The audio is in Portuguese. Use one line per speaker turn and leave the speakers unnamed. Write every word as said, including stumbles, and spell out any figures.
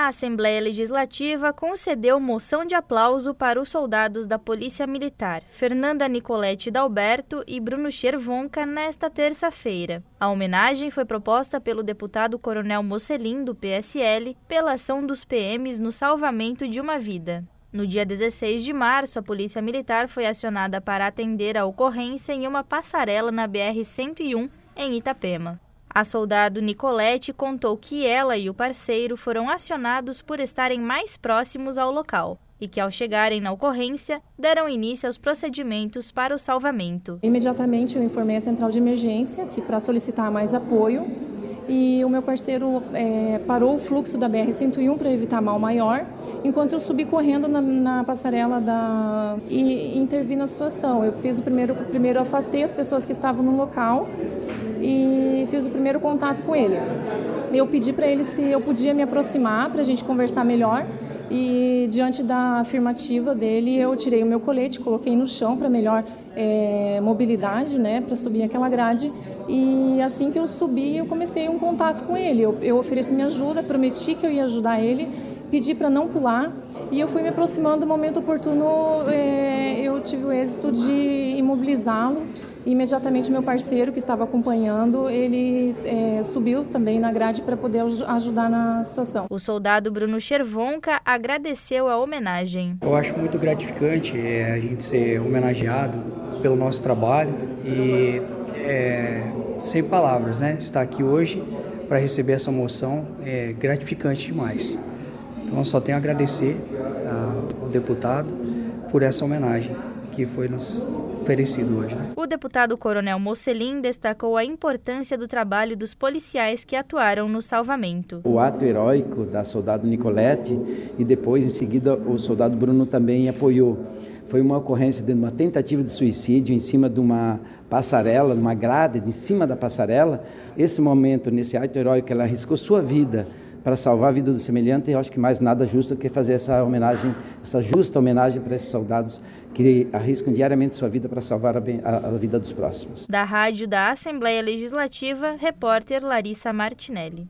Assembleia Legislativa concedeu moção de aplauso para os soldados da Polícia Militar, Fernanda Nicoletti Dalberto e Bruno Chervonka, nesta terça-feira. A homenagem foi proposta pelo deputado Coronel Mocelin, do P S L, pela ação dos P Ms no salvamento de uma vida. No dia dezesseis de março, a Polícia Militar foi acionada para atender a ocorrência em uma passarela na B R cento e um, em Itapema. A soldado Nicoletti contou que ela e o parceiro foram acionados por estarem mais próximos ao local e que, ao chegarem na ocorrência, deram início aos procedimentos para o salvamento.
Imediatamente eu informei a central de emergência que para solicitar mais apoio, e o meu parceiro é, parou o fluxo da B R cento e um para evitar mal maior, enquanto eu subi correndo na, na passarela da, e, e intervi na situação. Eu fiz o primeiro, primeiro afastei as pessoas que estavam no local e fiz o primeiro contato com ele. Eu pedi para ele se eu podia me aproximar para a gente conversar melhor, e diante da afirmativa dele eu tirei o meu colete, coloquei no chão para melhor é, mobilidade, né, para subir aquela grade, e assim que eu subi eu comecei um contato com ele. Eu, eu ofereci minha ajuda, prometi que eu ia ajudar ele, pedi para não pular, e eu fui me aproximando. No momento oportuno é, eu tive o êxito de imobilizá-lo. Imediatamente meu parceiro, que estava acompanhando, ele é, subiu também na grade para poder ajudar na situação.
O soldado Bruno Chervonka agradeceu a homenagem.
Eu acho muito gratificante é, a gente ser homenageado pelo nosso trabalho e é, sem palavras, né? Estar aqui hoje para receber essa moção é gratificante demais. Então eu só tenho a agradecer ao deputado por essa homenagem que foi nos oferecido hoje, né?
O deputado Coronel Mocelin destacou a importância do trabalho dos policiais que atuaram no salvamento.
O ato heróico da soldado Nicoletti e depois, em seguida, o soldado Bruno também apoiou. Foi uma ocorrência de uma tentativa de suicídio em cima de uma passarela, numa grade, em cima da passarela. Esse momento, nesse ato heróico, ela arriscou sua vida para salvar a vida do semelhante, e eu acho que mais nada justo do que fazer essa homenagem, essa justa homenagem para esses soldados que arriscam diariamente sua vida para salvar a, a, a vida dos próximos.
Da rádio da Assembleia Legislativa, repórter Larissa Martinelli.